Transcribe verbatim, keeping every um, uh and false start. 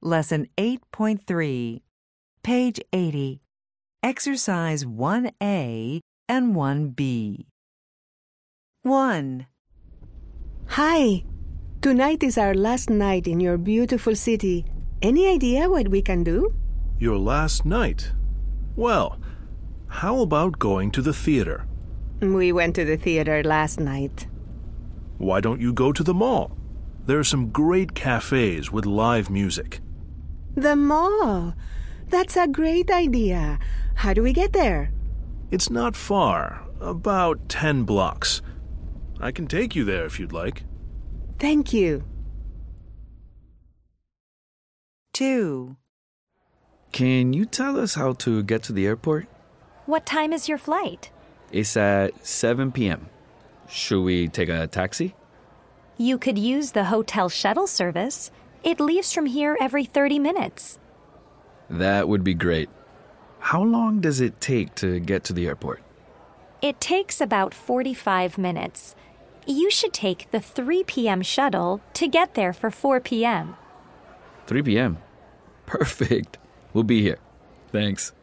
Lesson eight point three, page eighty, Exercise one A and one B. one. Hi. Tonight is our last night in your beautiful city. Any idea what we can do? Your last night? Well, how about going to the theater? We went to the theater last night. Why don't you go to the mall? There are some great cafes with live music. The mall. That's a great idea. How do we get there? It's not far, about ten blocks. I can take you there if you'd like. Thank you. two. Can you tell us how to get to the airport? What time is your flight? It's at seven p.m. Should we take a taxi? You could use the hotel shuttle service. It leaves from here every thirty minutes. That would be great. How long does it take to get to the airport? It takes about forty-five minutes. You should take the three p.m. shuttle to get there for four p.m. three p.m. Perfect. We'll be here. Thanks.